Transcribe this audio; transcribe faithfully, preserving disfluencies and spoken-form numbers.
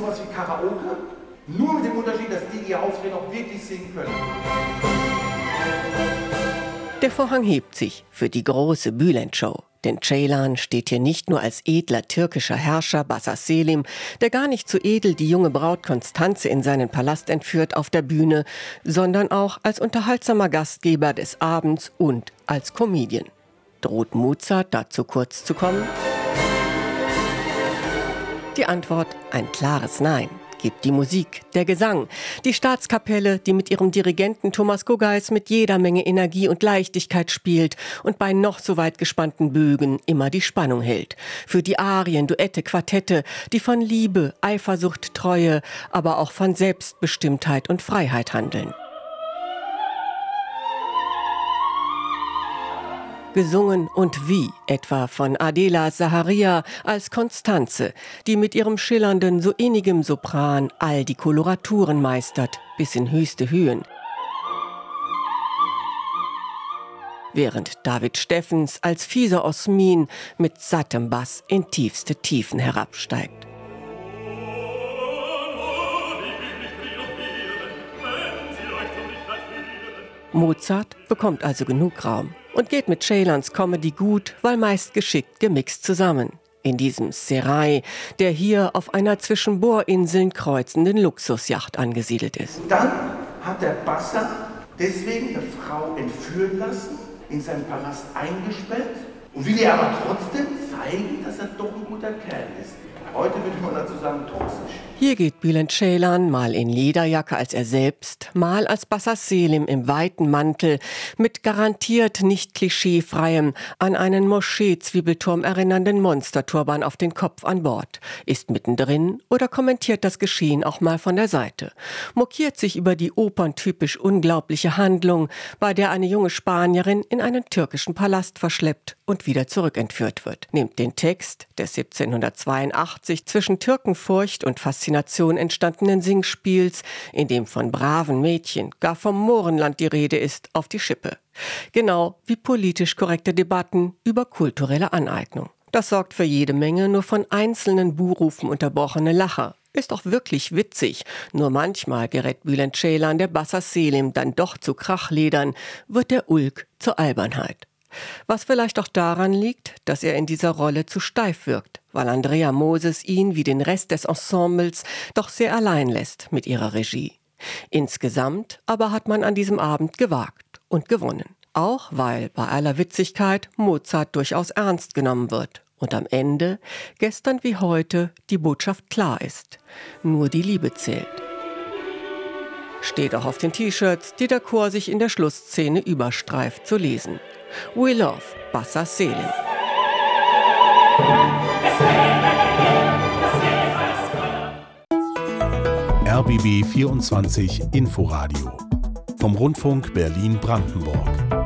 sowas wie Karaoke, nur mit dem Unterschied, dass die, die hier auftreten, auch wirklich singen können. Der Vorhang hebt sich für die große Bülent-Show. Denn Ceylan steht hier nicht nur als edler türkischer Herrscher Bassa Selim, der gar nicht so edel die junge Braut Konstanze in seinen Palast entführt, auf der Bühne, sondern auch als unterhaltsamer Gastgeber des Abends und als Comedian. Droht Mozart dazu kurz zu kommen? Die Antwort: ein klares Nein. Gibt die Musik, der Gesang, die Staatskapelle, die mit ihrem Dirigenten Thomas Guggeis mit jeder Menge Energie und Leichtigkeit spielt und bei noch so weit gespannten Bögen immer die Spannung hält. Für die Arien, Duette, Quartette, die von Liebe, Eifersucht, Treue, aber auch von Selbstbestimmtheit und Freiheit handeln. Gesungen und wie, etwa von Adela Zaharia als Konstanze, die mit ihrem schillernden, so innigem Sopran all die Koloraturen meistert, bis in höchste Höhen. Während David Steffens als fieser Osmin mit sattem Bass in tiefste Tiefen herabsteigt. Mozart bekommt also genug Raum und geht mit Ceylans Comedy gut, weil meist geschickt gemixt zusammen. In diesem Serai, der hier auf einer zwischen Bohrinseln kreuzenden Luxusjacht angesiedelt ist. Dann hat der Bassa deswegen eine Frau entführen lassen, in seinen Palast eingesperrt und will ihr aber trotzdem zeigen, dass er doch ein guter Kerl ist. Heute würde man dazu sagen, toxisch. Hier geht Bülent Ceylan mal in Lederjacke als er selbst, mal als Bassa Selim im weiten Mantel mit garantiert nicht klischeefreiem, an einen Moschee-Zwiebelturm erinnernden Monsterturban auf den Kopf an Bord, ist mittendrin oder kommentiert das Geschehen auch mal von der Seite, mokiert sich über die operntypisch unglaubliche Handlung, bei der eine junge Spanierin in einen türkischen Palast verschleppt und wieder zurückentführt wird, nimmt den Text des siebzehnhundertzweiundachtzig zwischen Türkenfurcht und Faszination entstandenen Singspiels, in dem von braven Mädchen, gar vom Mohrenland die Rede ist, auf die Schippe. Genau wie politisch korrekte Debatten über kulturelle Aneignung. Das sorgt für jede Menge nur von einzelnen Buhrufen unterbrochene Lacher. Ist auch wirklich witzig, nur manchmal gerät Bülent Ceylan der Bassa Selim dann doch zu Krachledern, wird der Ulk zur Albernheit. Was vielleicht auch daran liegt, dass er in dieser Rolle zu steif wirkt, weil Andrea Moses ihn wie den Rest des Ensembles doch sehr allein lässt mit ihrer Regie. Insgesamt aber hat man an diesem Abend gewagt und gewonnen. Auch weil bei aller Witzigkeit Mozart durchaus ernst genommen wird und am Ende, gestern wie heute, die Botschaft klar ist. Nur die Liebe zählt. Steht auch auf den T-Shirts, die der Chor sich in der Schlussszene überstreift, zu lesen. We love Bassa Selim. R B B vierundzwanzig Inforadio vom Rundfunk Berlin-Brandenburg.